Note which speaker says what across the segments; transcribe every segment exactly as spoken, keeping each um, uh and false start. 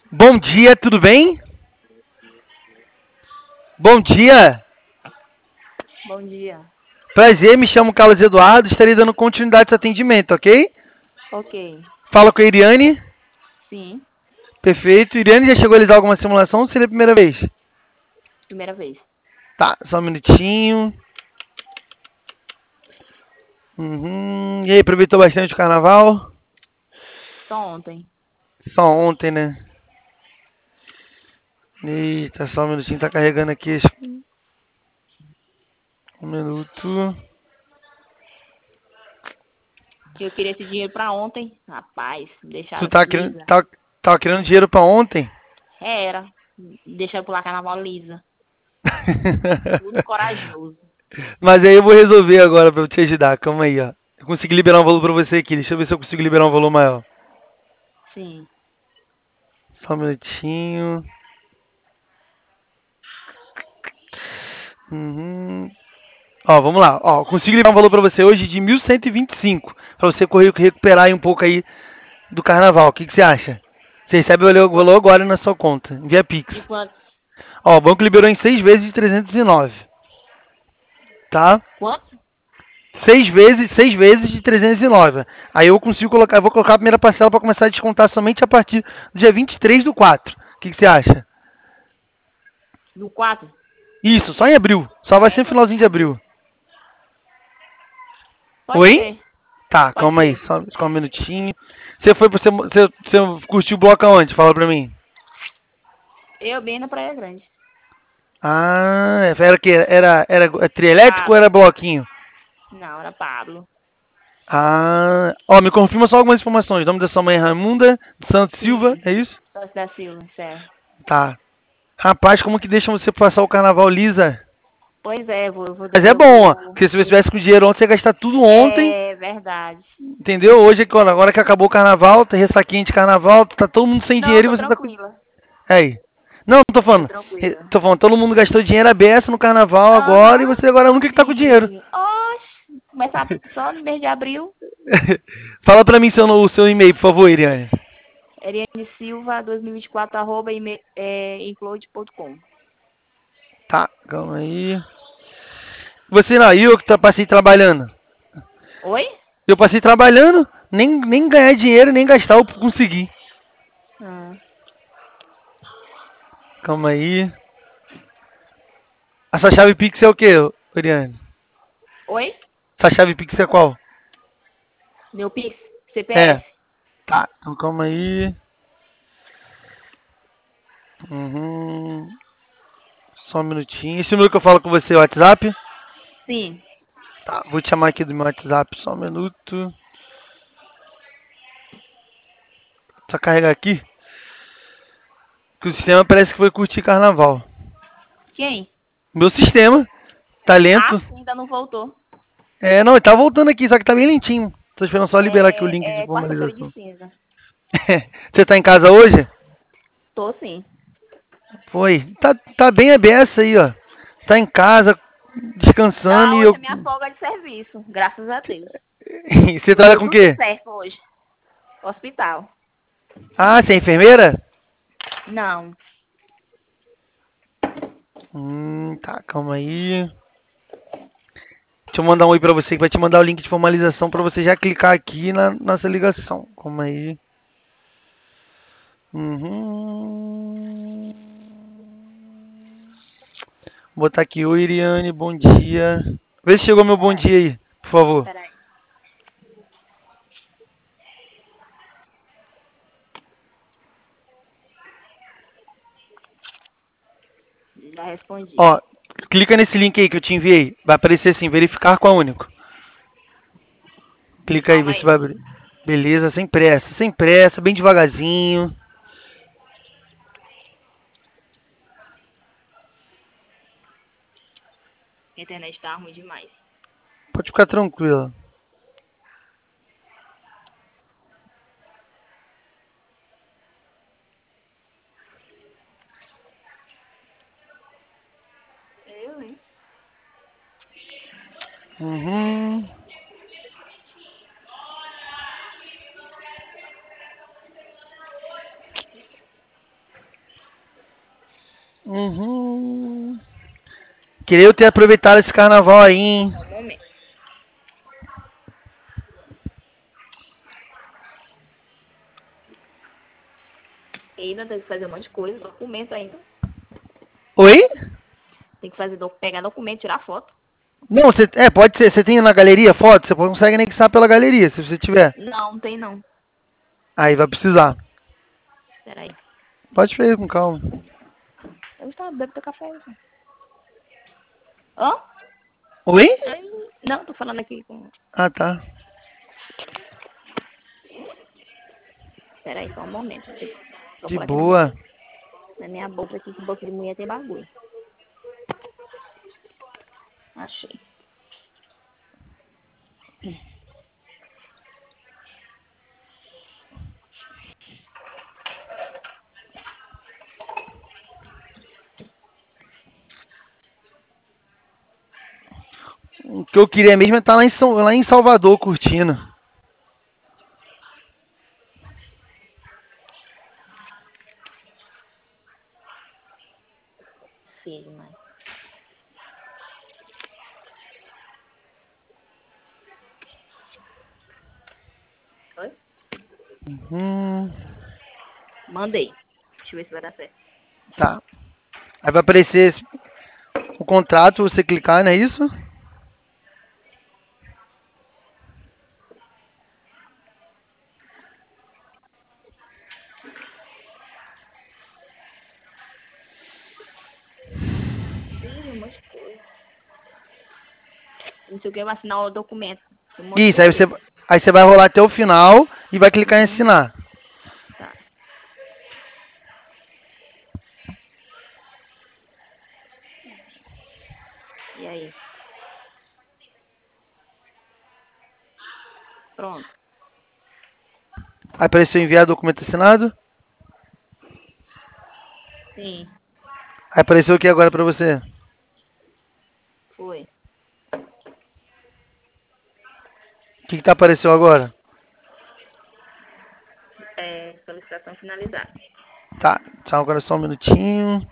Speaker 1: Bom dia, tudo bem? Bom dia,
Speaker 2: Bom dia.
Speaker 1: prazer, me chamo Carlos Eduardo, estarei dando continuidade a esse atendimento, ok?
Speaker 2: Ok.
Speaker 1: Fala com a Iriane,
Speaker 2: Sim,
Speaker 1: perfeito. Iriane já chegou a realizar alguma simulação ou seria a primeira vez?
Speaker 2: primeira vez.
Speaker 1: Tá, só um minutinho. Uhum. E aí, aproveitou bastante o carnaval?
Speaker 2: Só ontem.
Speaker 1: Só ontem, né? Eita, só um minutinho, tá carregando aqui. Um minuto.
Speaker 2: Eu queria esse dinheiro pra ontem. Rapaz, me
Speaker 1: Tu
Speaker 2: deixaram
Speaker 1: tá querendo,
Speaker 2: lisa.
Speaker 1: tá, tava querendo dinheiro pra ontem?
Speaker 2: Era. Me deixaram pular carnaval lisa. Tudo corajoso.
Speaker 1: Mas aí eu vou resolver agora pra eu te ajudar. Calma aí, ó. Eu consegui liberar um valor pra você aqui. Deixa eu ver se eu consigo liberar um valor maior.
Speaker 2: Sim.
Speaker 1: Só um minutinho. Uhum. Ó, vamos lá. Ó, consigo liberar um valor pra você hoje de mil cento e vinte e cinco. Pra você correr, recuperar aí um pouco aí do carnaval. O que, que você acha? Você recebe o valor o valor agora na sua conta, via
Speaker 2: De
Speaker 1: Pix.
Speaker 2: quanto?
Speaker 1: Ó, o banco liberou em seis vezes de trezentos e nove, tá?
Speaker 2: Quanto?
Speaker 1: Seis vezes, seis vezes de trezentos e nove. Aí eu consigo colocar, eu vou colocar a primeira parcela para começar a descontar somente a partir do dia vinte e três do quatro. O que, que você acha?
Speaker 2: Do quatro?
Speaker 1: Isso, só em abril. Só vai ser no finalzinho de abril.
Speaker 2: Pode
Speaker 1: Oi?
Speaker 2: ser.
Speaker 1: Tá,
Speaker 2: Pode
Speaker 1: calma aí,
Speaker 2: ser.
Speaker 1: só, só um minutinho. Você foi pro. Você, você, você curtiu o bloco aonde? Fala pra mim.
Speaker 2: Eu bem na Praia Grande.
Speaker 1: Ah, era que era, era, era trielétrico ou
Speaker 2: Pablo.
Speaker 1: era bloquinho?
Speaker 2: Não, era Pablo.
Speaker 1: Ah, ó, me confirma só algumas informações. O nome da sua mãe é Raimunda Santos Silva,
Speaker 2: Sim.
Speaker 1: é isso?
Speaker 2: Sócio da Silva, certo.
Speaker 1: Tá. Rapaz, como que deixa você passar o carnaval lisa?
Speaker 2: Pois é, eu vou, eu vou,
Speaker 1: Mas é
Speaker 2: eu
Speaker 1: bom, ó,
Speaker 2: vou.
Speaker 1: porque se você tivesse com dinheiro ontem, você ia gastar tudo ontem,
Speaker 2: É verdade.
Speaker 1: entendeu? Hoje, agora agora que acabou o carnaval, tá ressaquinha de carnaval, tá todo mundo sem
Speaker 2: Não,
Speaker 1: dinheiro e
Speaker 2: tô
Speaker 1: você tá com.
Speaker 2: tranquila.
Speaker 1: Aí. Não, não tô
Speaker 2: Tô
Speaker 1: falando. Eh,
Speaker 2: tranquila.
Speaker 1: Tô falando, todo mundo gastou dinheiro a beça no carnaval agora e
Speaker 2: Aham.
Speaker 1: você agora é a única que tá com dinheiro.
Speaker 2: Sim. Oxe, começar só no mês de abril.
Speaker 1: Fala pra mim seu, o seu e-mail, por favor, Iriane.
Speaker 2: Eriane Silva dois mil e vinte e quatro arroba email, é, include ponto com.
Speaker 1: Tá, calma aí. Você não, eu que tá, passei trabalhando.
Speaker 2: Oi?
Speaker 1: Eu passei trabalhando, nem, nem ganhar dinheiro, nem gastar, eu consegui.
Speaker 2: Ah,
Speaker 1: Calma aí. A sua chave Pix é o quê, Iriane?
Speaker 2: oi?
Speaker 1: Sua chave Pix é qual?
Speaker 2: Meu Pix,
Speaker 1: É.
Speaker 2: C P F.
Speaker 1: Tá, então calma aí. Uhum. Só um minutinho. Esse número que eu falo com você é o WhatsApp?
Speaker 2: Sim.
Speaker 1: Tá, vou te chamar aqui do meu WhatsApp, só um minuto. Só carregar aqui. Que o sistema parece que foi curtir carnaval.
Speaker 2: Quem?
Speaker 1: Meu sistema,
Speaker 2: Ah,
Speaker 1: talento.
Speaker 2: sim, ainda não voltou.
Speaker 1: É, não, ele tá voltando aqui, só que tá bem lentinho. Tô esperando só liberar aqui o link de
Speaker 2: É, é quarta-feira de
Speaker 1: formalização.
Speaker 2: cinza.
Speaker 1: Você tá em casa hoje?
Speaker 2: Tô sim.
Speaker 1: Foi. Tá, tá bem a beça aí, ó. Tá em casa, descansando
Speaker 2: Ah,
Speaker 1: e
Speaker 2: hoje
Speaker 1: eu.
Speaker 2: é minha folga de serviço, graças a Deus.
Speaker 1: Você
Speaker 2: Hoje
Speaker 1: trabalha
Speaker 2: deu
Speaker 1: com o
Speaker 2: tudo
Speaker 1: quê?
Speaker 2: certo hoje. Hospital.
Speaker 1: Ah, você é enfermeira?
Speaker 2: Não.
Speaker 1: Hum, tá, calma aí. Deixa eu mandar um oi pra você que vai te mandar o link de formalização pra você já clicar aqui na nossa ligação. Calma aí. Uhum. Vou botar aqui, oi Iriane, bom dia. Vê se chegou meu bom
Speaker 2: Peraí,
Speaker 1: dia aí, por favor.
Speaker 2: peraí. Já respondi.
Speaker 1: Ó, clica nesse link aí que eu te enviei. Vai aparecer assim, verificar com a Único. Clica aí, vê
Speaker 2: Calma
Speaker 1: se vai
Speaker 2: aí.
Speaker 1: abrir. Beleza, sem pressa, sem pressa, bem devagarzinho.
Speaker 2: A internet tá ruim demais.
Speaker 1: Pode ficar tranquila.
Speaker 2: Eu, hein?
Speaker 1: Uhum. Uhum. Queria eu ter aproveitado esse carnaval aí, hein?
Speaker 2: Um momento. Ainda tem que fazer um monte de coisa, documento ainda.
Speaker 1: Oi?
Speaker 2: Tem que fazer, doc- pegar documento, tirar foto.
Speaker 1: Não, você, é, pode ser. Você tem na galeria foto? Você consegue anexar pela galeria, se você tiver.
Speaker 2: Não, não tem não.
Speaker 1: Aí vai precisar.
Speaker 2: Peraí.
Speaker 1: Pode ver com calma.
Speaker 2: Eu estava bebendo teu café. Hã?
Speaker 1: Oi?
Speaker 2: Ai, não, tô falando aqui com...
Speaker 1: Ah, tá.
Speaker 2: Peraí, só um momento. Deixa eu
Speaker 1: De
Speaker 2: procurar aqui na minha,
Speaker 1: boa.
Speaker 2: na minha bolsa aqui, que bolsa de mulher tem bagulho. Achei.
Speaker 1: O que eu queria mesmo é estar lá em, São, lá em Salvador curtindo.
Speaker 2: Filho, mãe. Oi?
Speaker 1: Hum,
Speaker 2: Mandei. Deixa eu ver se vai dar certo.
Speaker 1: tá. Aí vai aparecer esse- o contrato, você clicar, não é isso?
Speaker 2: Ih, um monte de coisa. Não sei o que, eu vou assinar o documento. Um monte de
Speaker 1: Isso, aí você,
Speaker 2: coisa.
Speaker 1: aí você vai rolar até o final e vai clicar em
Speaker 2: Uhum.
Speaker 1: assinar.
Speaker 2: Tá. E aí? Pronto.
Speaker 1: Aí apareceu enviar documento assinado.
Speaker 2: Sim,
Speaker 1: Aí apareceu o que agora pra você?
Speaker 2: foi.
Speaker 1: O que, que tá apareceu agora?
Speaker 2: É, solicitação finalizada.
Speaker 1: Tá, só agora só um minutinho.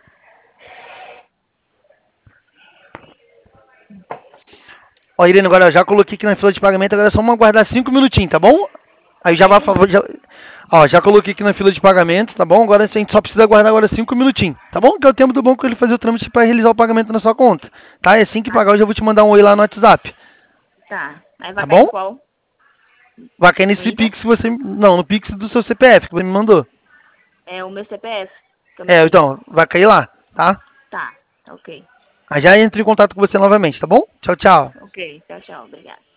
Speaker 1: Ó, Irene, agora eu já coloquei aqui na fila de pagamento, agora é só uma aguardar cinco minutinhos, tá bom? Aí já vai a
Speaker 2: Sete
Speaker 1: favor.
Speaker 2: não.
Speaker 1: Já, ó, já coloquei aqui na fila de pagamento, tá bom? Agora a gente só precisa aguardar agora cinco minutinhos, tá bom? Que é o tempo do banco que ele fazer o trâmite para realizar o pagamento na sua conta. Tá? E assim que
Speaker 2: Ah,
Speaker 1: pagar, eu já vou te mandar um oi lá no WhatsApp.
Speaker 2: tá. Aí
Speaker 1: Tá
Speaker 2: vai cair
Speaker 1: bom?
Speaker 2: em qual?
Speaker 1: Vai cair
Speaker 2: No
Speaker 1: nesse
Speaker 2: Inter?
Speaker 1: Pix que você. Não, no Pix do seu C P F que você me mandou.
Speaker 2: É o meu C P F que eu
Speaker 1: É,
Speaker 2: meti.
Speaker 1: então, vai cair lá, tá?
Speaker 2: Tá, ok.
Speaker 1: Aí já entra em contato com você novamente, tá bom? Tchau, tchau.
Speaker 2: Ok, tchau, tchau. Obrigada.